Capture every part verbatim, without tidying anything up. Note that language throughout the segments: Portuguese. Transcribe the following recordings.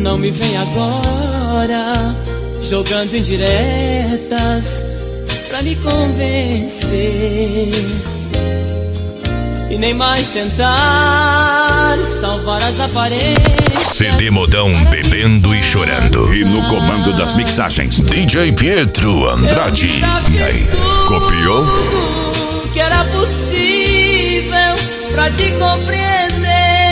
Não me vem agora jogando indiretas pra me convencer, e nem mais tentar salvar as aparências. C D Modão bebendo e chorando. E no comando das mixagens, D J Pietro Andrade. E aí, copiou? Que era possível pra te compreender.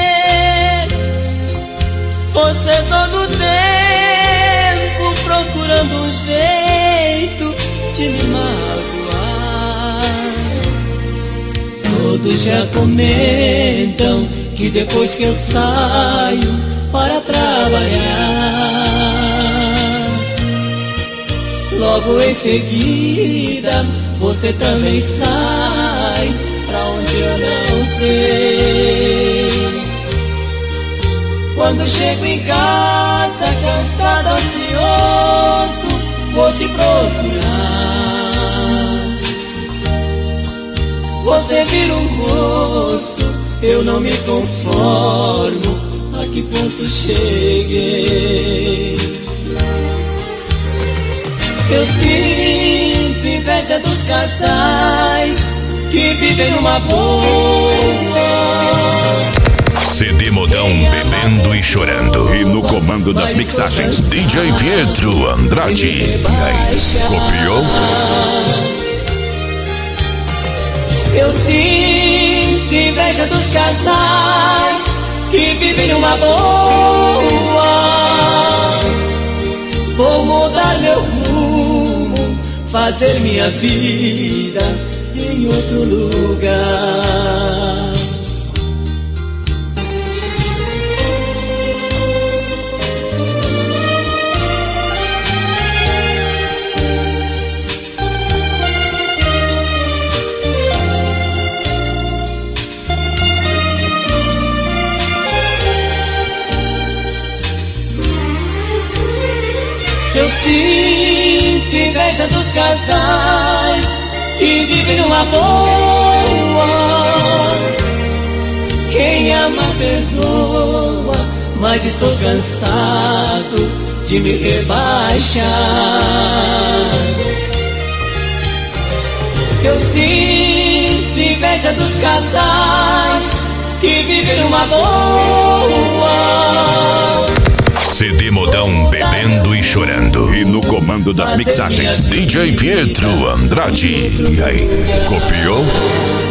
Você todo tempo procurando um jeito de me magoar. Todos já comentam que depois que eu saio para trabalhar, logo em seguida você também sai pra onde eu não sei. Quando chego em casa cansado, ansioso, vou te procurar. Você vira um rosto, eu não me conformo. A que ponto cheguei? Eu sinto inveja dos casais que vivem numa boa. C D Modão bebendo e chorando. E no comando das mixagens, D J Pietro Andrade. E aí, copiou? Eu sinto inveja dos casais que vivem numa boa. Vou mudar meu rumo, fazer minha vida em outro lugar. Eu sinto inveja dos casais que vivem numa boa. Quem ama perdoa, mas estou cansado de me rebaixar. Eu sinto inveja dos casais que vivem numa boa. C D Modão bebendo e chorando. E no comando das mixagens, D J Pietro Andrade. E aí, copiou?